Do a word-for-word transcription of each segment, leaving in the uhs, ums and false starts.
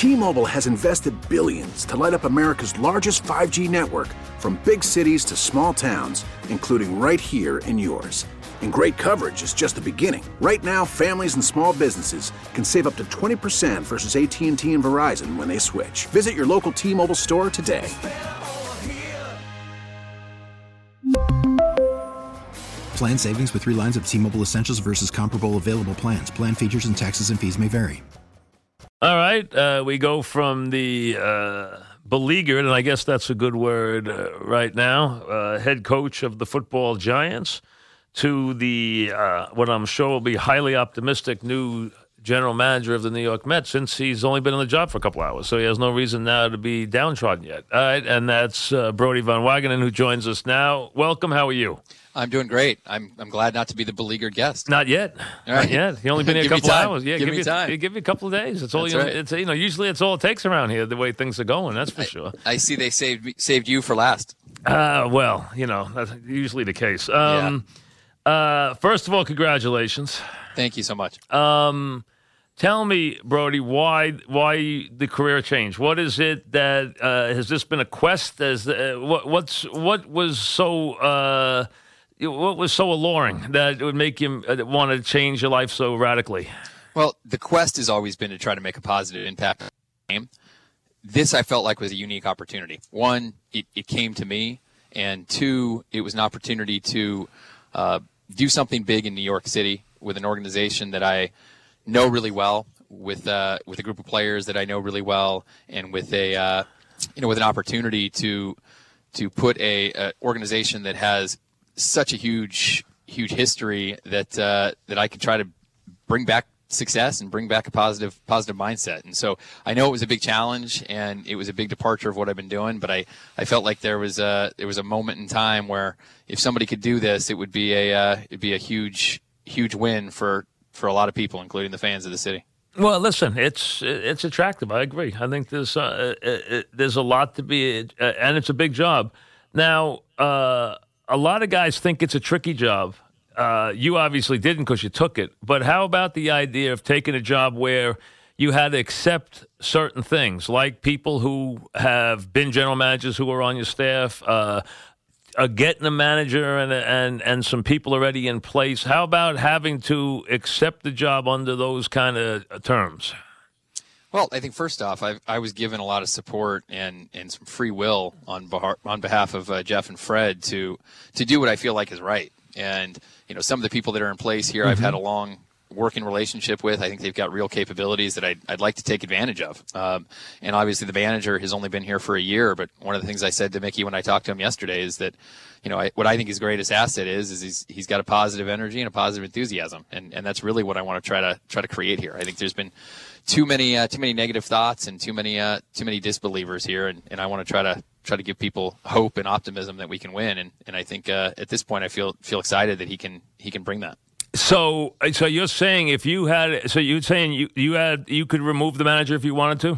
T-Mobile has invested billions to light up America's largest five G network, from big cities to small towns, including right here in yours. And great coverage is just the beginning. Right now, families and small businesses can save up to twenty percent versus A T and T and Verizon when they switch. Visit your local T-Mobile store today. Plan savings with three lines of T-Mobile Essentials versus comparable available plans. Plan features and taxes and fees may vary. All right, uh, we go from the uh, beleaguered, and I guess that's a good word uh, right now, uh, head coach of the football Giants, to the, uh, what I'm sure will be highly optimistic new general manager of the New York Mets, since he's only been on the job for a couple hours, so he has no reason now to be downtrodden yet. All right, and that's uh, Brodie Van Wagenen, who joins us now. Welcome, how are you? I'm doing great. I'm I'm glad not to be the beleaguered guest. Not yet. All right. Not yet. He only been here a Give me couple time. hours. Yeah, give, give me you, time. Give you a couple of days. That's all. That's You, right. It's you know. Usually, it's all it takes around here. The way things are going. That's for I, sure. I see they saved me, saved you for last. Uh, well, you know that's usually the case. Um, yeah. uh, first of all, congratulations. Thank you so much. Um, tell me, Brodie, why why the career change? What is it that uh, has this been a quest? As uh, what what's what was so. Uh, What was so alluring that it would make you want to change your life so radically? Well, the quest has always been to try to make a positive impact on the game. This I felt like was a unique opportunity. One, it, it came to me, and two, it was an opportunity to uh, do something big in New York City with an organization that I know really well, with uh, with a group of players that I know really well, and with a uh, you know with an opportunity to to put a, a organization that has such a huge, huge history that uh, that I could try to bring back success and bring back a positive, positive mindset. And so I know it was a big challenge and it was a big departure of what I've been doing. But I, I felt like there was a there was a moment in time where if somebody could do this, it would be a uh, it'd be a huge, huge win for, for a lot of people, including the fans of the city. Well, listen, it's it's attractive. I agree. I think there's uh, it, there's a lot to be, uh, and it's a big job. Now. Uh, A lot of guys think it's a tricky job. Uh, you obviously didn't because you took it. But how about the idea of taking a job where you had to accept certain things, like people who have been general managers who are on your staff, uh, uh, getting a manager and, and, and some people already in place? How about having to accept the job under those kind of terms? Well, I think first off, I, I was given a lot of support and, and some free will on behalf, on behalf of uh, Jeff and Fred to to do what I feel like is right. And you know, some of the people that are in place here, mm-hmm. I've had a long working relationship with. I think they've got real capabilities that I'd, I'd like to take advantage of. Um, and obviously, the manager has only been here for a year. But one of the things I said to Mickey when I talked to him yesterday is that, you know, I, what I think his greatest asset is is he's he's got a positive energy and a positive enthusiasm, and and that's really what I want to try to try to create here. I think there's been too many uh, too many negative thoughts and too many uh, too many disbelievers here, and, and I want to try to try to give people hope and optimism that we can win. And and I think uh, at this point I feel feel excited that he can he can bring that. So so you're saying if you had so you're saying you you had you could remove the manager if you wanted to?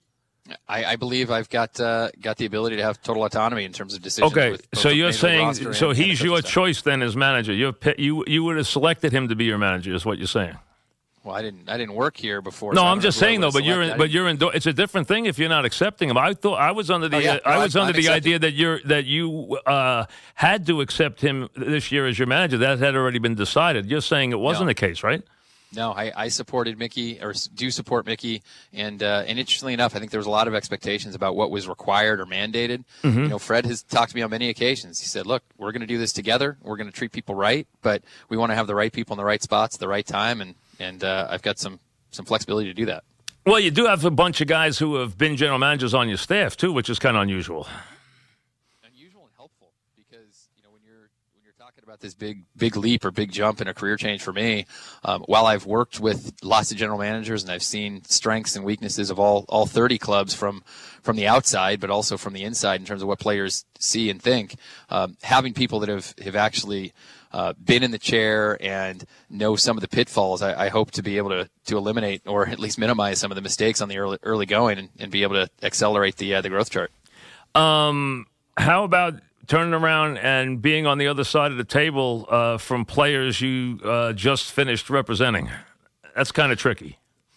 I, I believe I've got uh, got the ability to have total autonomy in terms of decisions. Okay, with so you're saying so and, he's and your stuff. choice then as manager. You you you would have selected him to be your manager, is what you're saying. Well, I didn't I didn't work here before. No, so I'm just saying though. But you're in, selected. but you're in. It's a different thing if you're not accepting him. I thought I was under the Oh, yeah. uh, I No, was I'm- under I'm the accepting. idea that you're that you uh, had to accept him this year as your manager. That had already been decided. You're saying it wasn't No. the case, right? No, I, I supported Mickey, or s- do support Mickey, and uh, and interestingly enough, I think there was a lot of expectations about what was required or mandated. Mm-hmm. You know, Fred has talked to me on many occasions. He said, "Look, we're going to do this together. We're going to treat people right, but we want to have the right people in the right spots at the right time." And and uh, I've got some some flexibility to do that. Well, you do have a bunch of guys who have been general managers on your staff too, which is kind of unusual. Unusual and helpful because you know when you're when you're talking about this big big leap or big jump in a career change for me, um, while I've worked with lots of general managers and I've seen strengths and weaknesses of all all thirty clubs from from the outside, but also from the inside in terms of what players see and think, um, having people that have have actually uh, been in the chair and know some of the pitfalls, I, I hope to be able to to eliminate or at least minimize some of the mistakes on the early early going and, and be able to accelerate the uh, the growth chart. Um, how about turning around and being on the other side of the table uh, from players you uh, just finished representing? That's kind of tricky.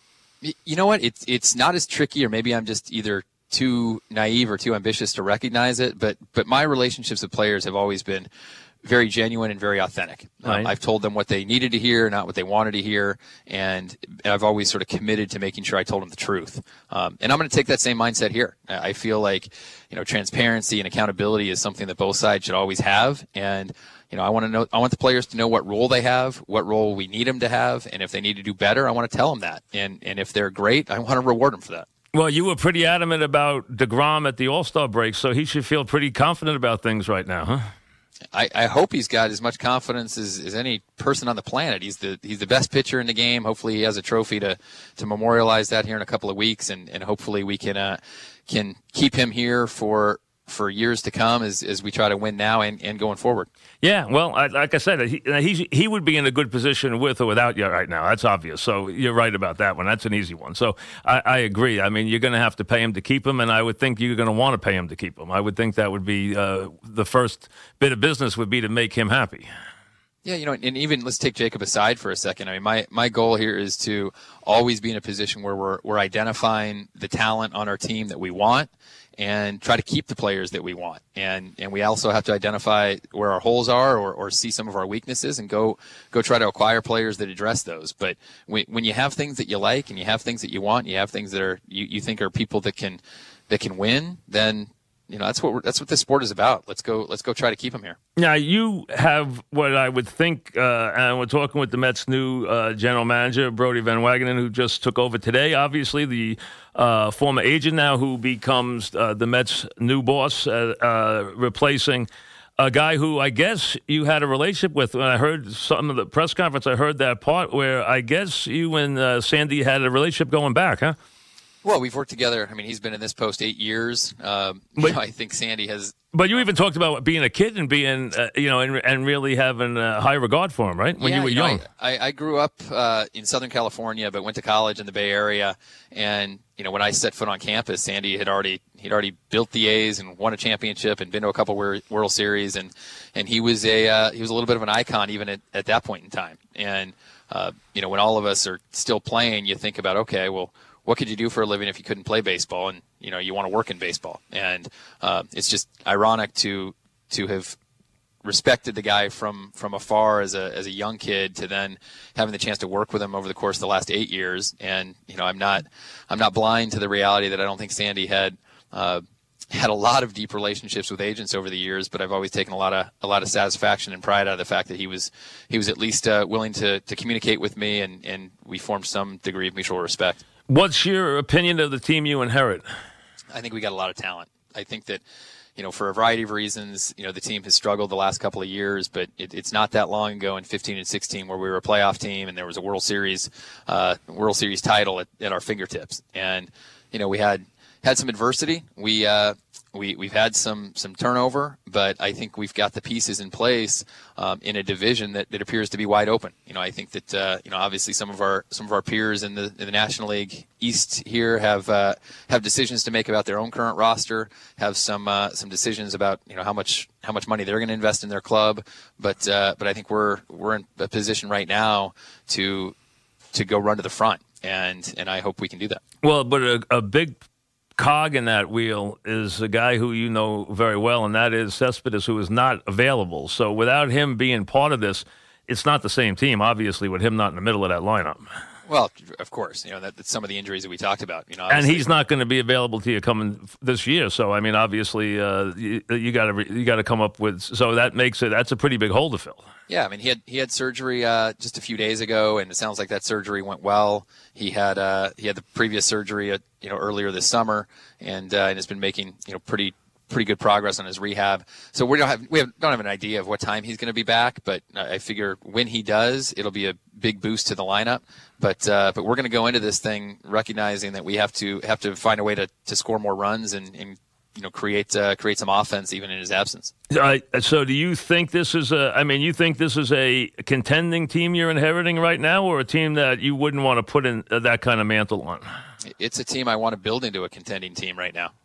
You know what? It's it's not as tricky, or maybe I'm just either too naive or too ambitious to recognize it. But but my relationships with players have always been very genuine and very authentic. Right. Um, I've told them what they needed to hear, not what they wanted to hear, and I've always sort of committed to making sure I told them the truth. Um, and I'm going to take that same mindset here. I feel like, you know, transparency and accountability is something that both sides should always have. And you know, I want to know, I want the players to know what role they have, what role we need them to have, and if they need to do better, I want to tell them that. And and if they're great, I want to reward them for that. Well, you were pretty adamant about DeGrom at the All-Star break, so he should feel pretty confident about things right now, huh? I, I hope he's got as much confidence as, as any person on the planet. He's the he's the best pitcher in the game. Hopefully, he has a trophy to, to memorialize that here in a couple of weeks, and, and hopefully we can uh, can keep him here for for years to come as, as we try to win now and, and going forward. Yeah, well, I, like I said, he, he he would be in a good position with or without you right now. That's obvious. So you're right about that one. That's an easy one. So I, I agree. I mean, you're going to have to pay him to keep him, and I would think you're going to want to pay him to keep him. I would think that would be uh, the first bit of business would be to make him happy. Yeah, you know, and even let's take Jacob aside for a second. I mean, my, my goal here is to always be in a position where we're we're identifying the talent on our team that we want, and try to keep the players that we want. And and we also have to identify where our holes are, or, or see some of our weaknesses, and go go try to acquire players that address those. But when, when you have things that you like, and you have things that you want, and you have things that are you, you think are people that can that can win, then you know that's what we're, that's what this sport is about. Let's go let's go try to keep them here. Now you have what I would think, uh, and we're talking with the Mets' new uh, general manager, Brodie Van Wagenen, who just took over today. Obviously, the uh, former agent now who becomes uh, the Mets' new boss, uh, uh, replacing a guy who I guess you had a relationship with. When I heard some of the press conference, I heard that part where I guess you and uh, Sandy had a relationship going back, huh? Well, we've worked together. I mean, he's been in this post eight years. Um, but, you know, I think Sandy has. But you even talked about being a kid and being, uh, you know, and, and really having a high regard for him, right? When yeah, you were you know, young. I, I grew up uh, in Southern California, but went to college in the Bay Area. And you know, when I set foot on campus, Sandy had already he'd already built the A's and won a championship and been to a couple World Series, and and he was a uh, he was a little bit of an icon even at, at that point in time. And uh, you know, when all of us are still playing, you think about, okay, well, what could you do for a living if you couldn't play baseball? And you know, you want to work in baseball. And uh, it's just ironic to to have respected the guy from, from afar as a as a young kid, to then having the chance to work with him over the course of the last eight years. And you know, I'm not I'm not blind to the reality that I don't think Sandy had uh, had a lot of deep relationships with agents over the years, but I've always taken a lot of a lot of satisfaction and pride out of the fact that he was he was at least uh, willing to to communicate with me, and and we formed some degree of mutual respect. What's your opinion of the team you inherit? I think we got a lot of talent. I think that, you know, for a variety of reasons, you know, the team has struggled the last couple of years, but it, it's not that long ago in fifteen and sixteen where we were a playoff team and there was a World Series, uh, World Series title at, at our fingertips. And, you know, we had, had some adversity. We, uh, we, we've had some, some turnover, but I think we've got the pieces in place, um, in a division that, that appears to be wide open. You know, I think that, uh, you know, obviously some of our, some of our peers in the, in the National League East here have, uh, have decisions to make about their own current roster, have some, uh, some decisions about, you know, how much, how much money they're going to invest in their club. But, uh, but I think we're, we're in a position right now to, to go run to the front. And, and I hope we can do that. Well, but a, a big cog in that wheel is a guy who you know very well, and that is Cespedes, who is not available. So without him being part of this, it's not the same team, obviously, with him not in the middle of that lineup. Well, of course, you know, that, that's some of the injuries that we talked about. You know, and he's not going to be available to you coming this year. So, I mean, obviously, uh, you, you got to you got to come up with. So that makes it that's a pretty big hole to fill. Yeah, I mean, he had he had surgery uh, just a few days ago, and it sounds like that surgery went well. He had uh, he had the previous surgery, at, you know, earlier this summer, and uh, and has been making, you know, pretty. pretty good progress on his rehab. So we don't have we have, don't have an idea of what time he's going to be back, but I figure when he does, it'll be a big boost to the lineup. But uh, but we're going to go into this thing recognizing that we have to have to find a way to, to score more runs and, and you know create uh, create some offense even in his absence. Uh, so do you think this is a? I mean, you think this is a contending team you're inheriting right now, or a team that you wouldn't want to put in that kind of mantle on? It's a team I want to build into a contending team right now.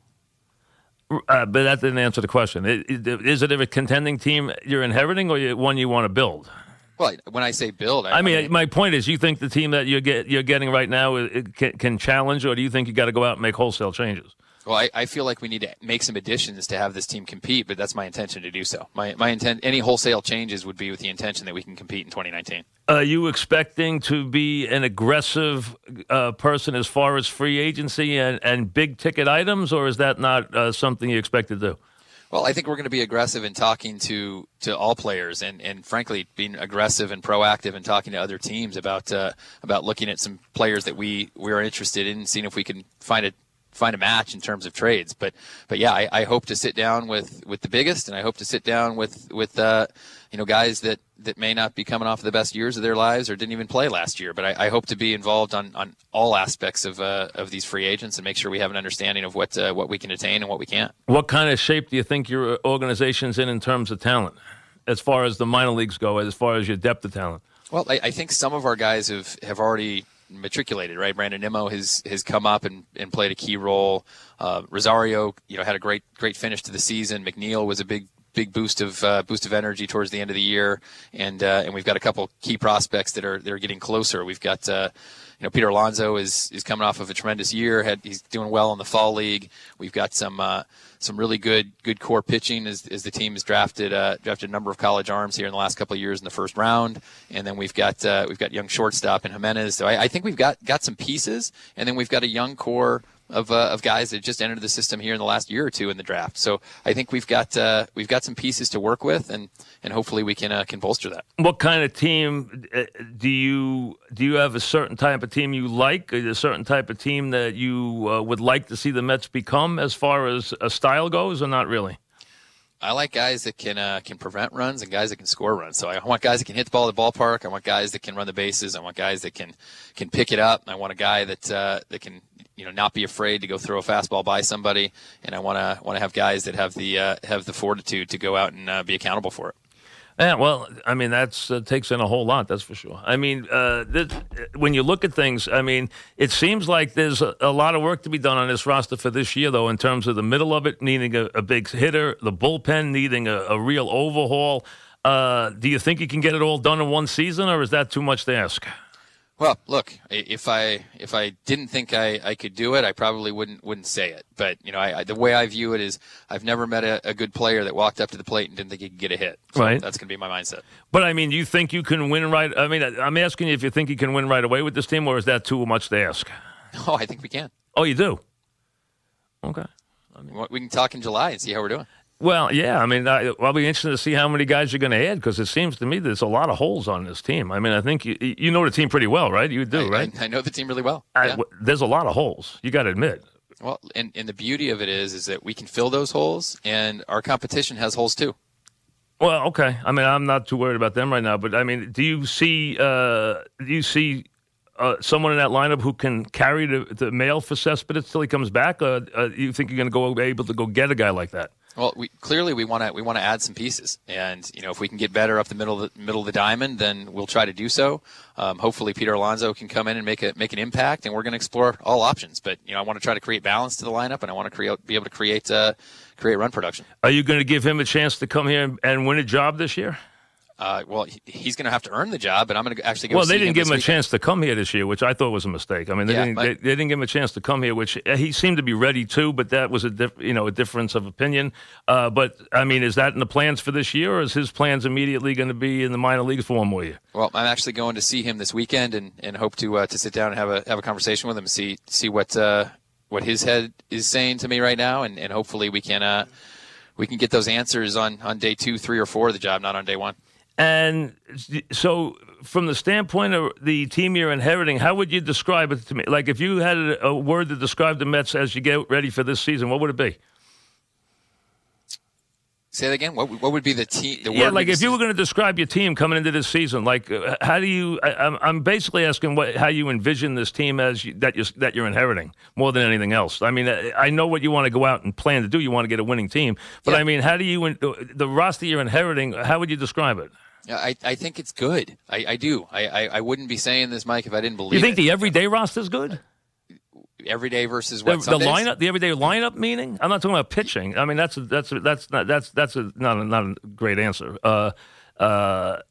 Uh, but that didn't answer the question. Is it a contending team you're inheriting, or one you want to build? Well, when I say build, I, I, mean, I mean, my point is, you think the team that you're get you're getting right now it can, can challenge, or do you think you got to go out and make wholesale changes? Well, I, I feel like we need to make some additions to have this team compete, but that's my intention to do so. My my intent, any wholesale changes would be with the intention that we can compete in twenty nineteen. Are you expecting to be an aggressive uh, person as far as free agency and, and big ticket items, or is that not uh, something you expect to do? Well, I think we're going to be aggressive in talking to, to all players, and, and frankly, being aggressive and proactive in talking to other teams about uh, about looking at some players that we, we are interested in, seeing if we can find a find a match in terms of trades. But but yeah, I, I hope to sit down with, with the biggest, and I hope to sit down with with uh, you know guys that, that may not be coming off of the best years of their lives or didn't even play last year. But I, I hope to be involved on, on all aspects of uh, of these free agents and make sure we have an understanding of what uh, what we can attain and what we can't. What kind of shape do you think your organization's in in terms of talent, as far as the minor leagues go, as far as your depth of talent? Well, I, I think some of our guys have, have already matriculated, right? Brandon Nimmo has has come up and, and played a key role. Uh, Rosario, you know, had a great great finish to the season. McNeil was a big big boost of uh, boost of energy towards the end of the year, and uh, and we've got a couple key prospects that are they're getting closer. We've got uh, you know Peter Alonso is is coming off of a tremendous year. Had he's doing well in the fall league. We've got some uh, some really good good core pitching as, as the team has drafted uh, drafted a number of college arms here in the last couple of years in the first round, and then we've got uh, we've got young shortstop in Jimenez. So I, I think we've got got some pieces, and then we've got a young core of uh, of guys that just entered the system here in the last year or two in the draft. So I think we've got uh, we've got some pieces to work with, and, and hopefully we can uh, can bolster that. What kind of team do you do you have a certain type of team you like, a certain type of team that you uh, would like to see the Mets become as far as a style goes, or not really? I like guys that can uh, can prevent runs and guys that can score runs. So I want guys that can hit the ball at the ballpark. I want guys that can run the bases. I want guys that can can pick it up. I want a guy that uh, that can you know not be afraid to go throw a fastball by somebody. And I want to want to have guys that have the uh, have the fortitude to go out and uh, be accountable for it. Yeah, well, I mean, that uh, takes in a whole lot, that's for sure. I mean, uh, this, when you look at things, I mean, it seems like there's a, a lot of work to be done on this roster for this year, though, in terms of the middle of it needing a, a big hitter, the bullpen needing a, a real overhaul. Uh, do you think you can get it all done in one season, or is that too much to ask? Well, look, if I if I didn't think I, I could do it, I probably wouldn't wouldn't say it. But you know, I, I, the way I view it is, I've never met a, a good player that walked up to the plate and didn't think he could get a hit. So right. That's going to be my mindset. But I mean, do you think you can win right? I mean, I'm asking you if you think you can win right away with this team, or is that too much to ask? Oh, I think we can. Oh, you do? Okay. I mean, we can talk in July and see how we're doing. Well, yeah. I mean, I, I'll be interested to see how many guys you're going to add, because it seems to me there's a lot of holes on this team. I mean, I think you, you know the team pretty well, right? You do, I, right? I, I know the team really well. I, yeah. There's a lot of holes. You got to admit. Well, and, and the beauty of it is, is that we can fill those holes, and our competition has holes too. Well, okay. I mean, I'm not too worried about them right now, but I mean, do you see? Uh, do you see? Uh, someone in that lineup who can carry the, the mail for Cespedes till he comes back? Uh, uh, you think you're going to go be able to go get a guy like that? Well, we clearly we want to we want to add some pieces, and you know if we can get better up the middle of the middle of the diamond, then we'll try to do so. Um, hopefully, Peter Alonso can come in and make a make an impact, and we're going to explore all options. But you know, I want to try to create balance to the lineup, and I want to create be able to create uh, create run production. Are you going to give him a chance to come here and win a job this year? Uh, well, he, he's going to have to earn the job, but I'm going to actually go. Well, see they didn't him give him a weekend. chance to come here this year, which I thought was a mistake. I mean, they Yeah, didn't. my- They, they didn't give him a chance to come here, which uh, he seemed to be ready to, but that was a diff, you know a difference of opinion. Uh, but I mean, is that in the plans for this year, or is his plans immediately going to be in the minor leagues for one more year? Well, I'm actually going to see him this weekend, and, and hope to uh, to sit down and have a have a conversation with him, and see see what uh, what his head is saying to me right now, and, and hopefully we can uh, we can get those answers on, on day two, three, or four of the job, not on day one. And so, from the standpoint of the team you're inheriting, how would you describe it to me? Like, if you had a, a word to describe the Mets as you get ready for this season, what would it be? Say that again. What what would be the team? The Yeah, word like we if you were going to describe your team coming into this season, like uh, how do you? I, I'm I'm basically asking what how you envision this team as you, that you that you're inheriting more than anything else. I mean, I, I know what you want to go out and plan to do. You want to get a winning team, but Yeah. I mean, how do you the roster you're inheriting? How would you describe it? Yeah, I, I think it's good. I, I do. I, I, I wouldn't be saying this, Mike, if I didn't believe You think it. the everyday roster is good? Every day versus The, what? the Sundays? lineup, the everyday lineup meaning? I'm not talking about pitching. I mean, that's a, that's a, that's not that's that's a, not a, not a great answer. Uh, uh,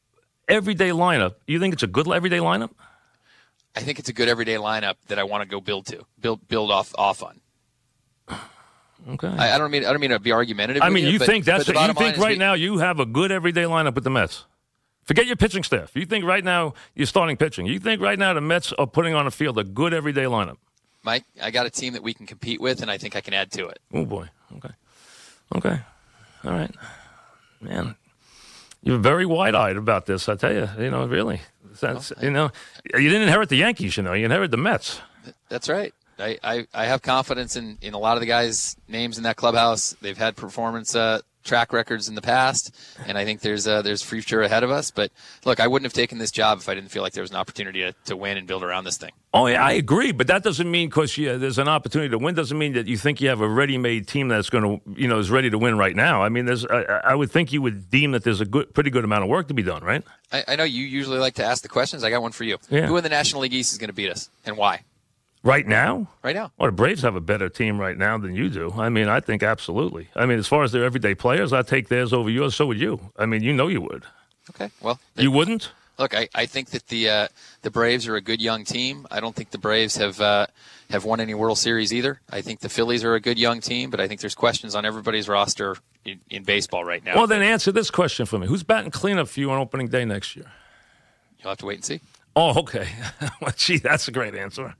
everyday lineup. You think it's a good everyday lineup? I think it's a good everyday lineup that I want to go build to, build build off off on. Okay. I, I don't mean I don't mean to be argumentative. I mean, you, you but, think that's but what, you think right we, now you have a good everyday lineup with the Mets. Forget your pitching staff. You think right now you're starting pitching. You think right now the Mets are putting on a field a good everyday lineup. Mike, I got a team that we can compete with, and I think I can add to it. Oh boy. Okay. Okay. All right. Man, you're very wide-eyed about this. I tell you. You know, really. That's, you know, you didn't inherit the Yankees. You know, you inherited the Mets. That's right. I, I, I have confidence in, in a lot of the guys' names in that clubhouse. They've had performance uh, track records in the past, and I think there's uh, there's future ahead of us. But look, I wouldn't have taken this job if I didn't feel like there was an opportunity to, to win and build around this thing. Oh, yeah, I agree, but that doesn't mean because yeah, there's an opportunity to win doesn't mean that you think you have a ready-made team that's going to, you know, is ready to win right now. I mean, there's I, I would think you would deem that there's a good, pretty good amount of work to be done, right? I, I know you usually like to ask the questions. I got one for you. Yeah. Who in the National League East is going to beat us, and why? Right now? Right now. Well, the Braves have a better team right now than you do. I mean, I think absolutely. I mean, as far as their everyday players, I'd take theirs over yours. So would you. I mean, you know you would. Okay, well. You wouldn't? Look, I, I think that the uh, the Braves are a good young team. I don't think the Braves have uh, have won any World Series either. I think the Phillies are a good young team, but I think there's questions on everybody's roster in, in baseball right now. Well, then answer this question for me. Who's batting cleanup for you on opening day next year? You'll have to wait and see. Oh, okay. Well, gee, that's a great answer.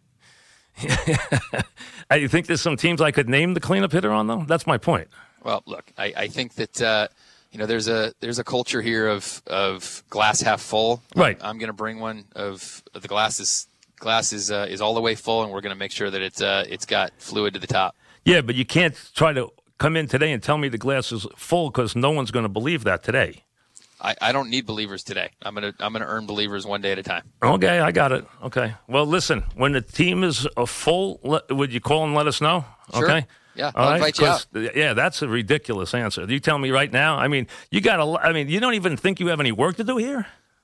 I think there's some teams I could name the cleanup hitter on, though? That's my point. Well, look, I, I think that uh, you know there's a there's a culture here of of glass half full. Right. I'm, I'm going to bring one of the glass is glass is uh, is all the way full, and we're going to make sure that it's uh, it's got fluid to the top. Yeah, but you can't try to come in today and tell me the glass is full because no one's going to believe that today. I, I don't need believers today. I'm gonna I'm gonna earn believers one day at a time. Okay, I got it. Okay. Well, listen, when the team is a full, let, would you call and let us know? Sure. Okay. Yeah, All I'll right? invite you out. Yeah, that's a ridiculous answer. You tell me right now. I mean, you got a. I mean, you don't even think you have any work to do here.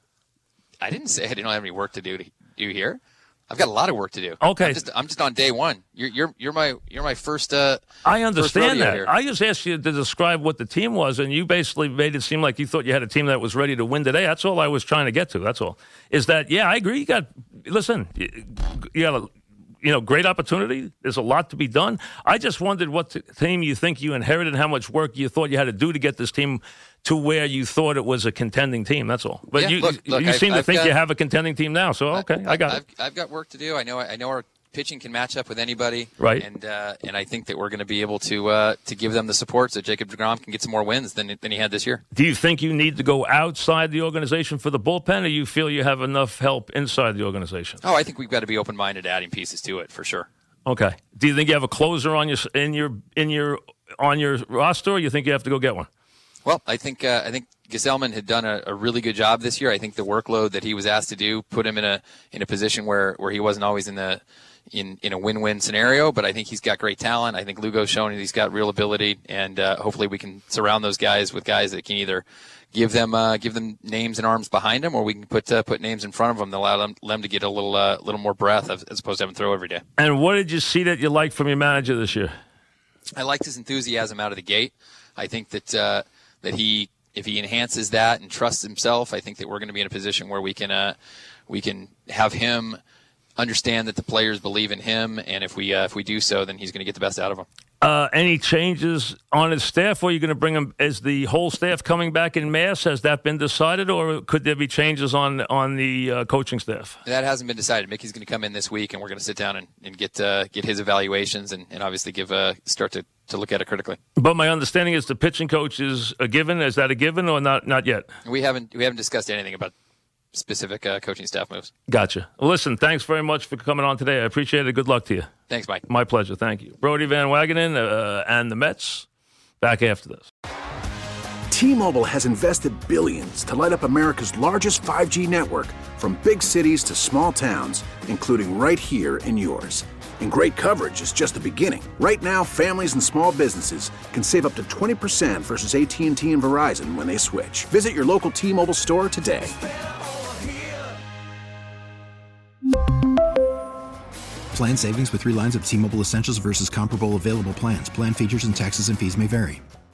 I didn't say I didn't have any work to do to do here. I've got a lot of work to do. Okay. I'm just, I'm just on day one. You're you're you're my you're my first. Uh, I understand that. Here. I just asked you to describe what the team was, and you basically made it seem like you thought you had a team that was ready to win today. That's all I was trying to get to. That's all. Is that yeah? I agree. You got listen. You, you got a you know great opportunity. There's a lot to be done. I just wondered what t- team you think you inherited, how much work you thought you had to do to get this team to where you thought it was a contending team. That's all. But yeah, you look, look, you I've, seem to I've think got, you have a contending team now. So okay, I, I got I've, it. I've got work to do. I know. I know our pitching can match up with anybody. Right. And uh, and I think that we're going to be able to uh, to give them the support so Jacob deGrom can get some more wins than than he had this year. Do you think you need to go outside the organization for the bullpen, or you feel you have enough help inside the organization? Oh, I think we've got to be open minded to adding pieces to it for sure. Okay. Do you think you have a closer on your in your in your on your roster, or you think you have to go get one? Well, I think uh, I think Gesellman had done a, a really good job this year. I think the workload that he was asked to do put him in a in a position where, where he wasn't always in the in, in a win-win scenario. But I think he's got great talent. I think Lugo's shown he's got real ability, and uh, hopefully we can surround those guys with guys that can either give them uh, give them names and arms behind them, or we can put uh, put names in front of them that allow them, them to get a little uh, little more breath as opposed to having to throw every day. And what did you see that you liked from your manager this year? I liked his enthusiasm out of the gate. I think that uh, that he, if he enhances that and trusts himself, I think that we're going to be in a position where we can uh, we can have him understand that the players believe in him, and if we uh, if we do so, then he's going to get the best out of them. Uh, any changes on his staff, or are you going to bring him? Is the whole staff coming back in mass? Has that been decided, or could there be changes on on the uh, coaching staff? That hasn't been decided. Mickey's going to come in this week, and we're going to sit down and, and get uh, get his evaluations, and, and obviously give uh, start to, to look at it critically. But my understanding is the pitching coach is a given. Is that a given, or not? Not yet. We haven't we haven't discussed anything about specific uh, coaching staff moves. Gotcha. Well, listen, thanks very much for coming on today. I appreciate it. Good luck to you. Thanks, Mike. My pleasure. Thank you. Brodie Van Wagenen uh, and the Mets. Back after this. T-Mobile has invested billions to light up America's largest five G network, from big cities to small towns, including right here in yours. And great coverage is just the beginning. Right now, families and small businesses can save up to twenty percent versus A T and T and Verizon when they switch. Visit your local T-Mobile store today. Plan savings with three lines of T-Mobile Essentials versus comparable available plans. Plan features and taxes and fees may vary.